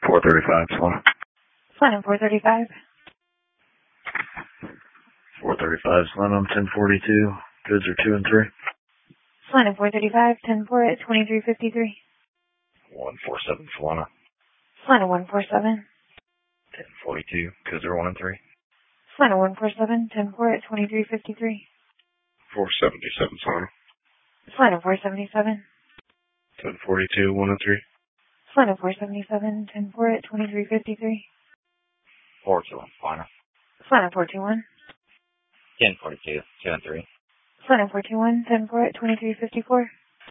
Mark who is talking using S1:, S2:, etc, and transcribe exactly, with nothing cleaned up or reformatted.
S1: four thirty-five, Solana.
S2: Solana four thirty-five.
S1: four thirty-five, Solana, I'm ten forty-two. Goods are two and three.
S2: Solana four thirty-five, ten four at twenty-three fifty-three.
S1: one forty-seven, Solana.
S2: Solana one forty-seven.
S1: ten forty-two, goods are one and three.
S2: Solana one forty-seven, ten four at twenty-three fifty-three.
S1: four seventy-seven, Solana.
S2: Solana four seventy-seven.
S1: ten forty-two, one and three.
S2: Solana four seventy-seven, ten four at twenty-three fifty-three.
S3: four two one, Solana.
S2: Solana four twenty-one.
S3: ten forty-two, two and three.
S2: Solana four twenty-one, ten four at twenty-three fifty-four.